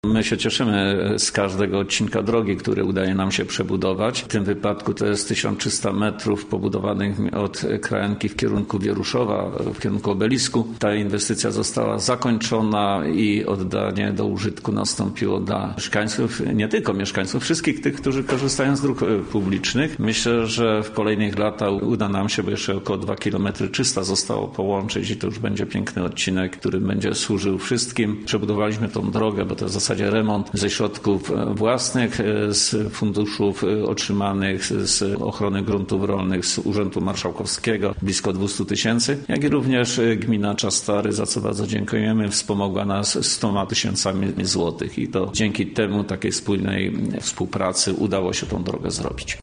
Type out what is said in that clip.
My się cieszymy z każdego odcinka drogi, który udaje nam się przebudować. W tym wypadku to jest 1300 metrów pobudowanych od Krajanki w kierunku Wieruszowa, w kierunku Obelisku. Ta inwestycja została zakończona i oddanie do użytku nastąpiło dla mieszkańców, nie tylko mieszkańców, wszystkich tych, którzy korzystają z dróg publicznych. Myślę, że w kolejnych latach uda nam się, bo jeszcze około 2 km 300 zostało połączyć i to już będzie piękny odcinek, który będzie służył wszystkim. Przebudowaliśmy tą drogę, bo to w zasadzie remont ze środków własnych, z funduszów otrzymanych z ochrony gruntów rolnych, z Urzędu Marszałkowskiego, blisko 200 000, jak i również gmina Czastary, za co bardzo dziękujemy, wspomogła nas 100 000 złotych i to dzięki temu takiej spójnej współpracy udało się tą drogę zrobić.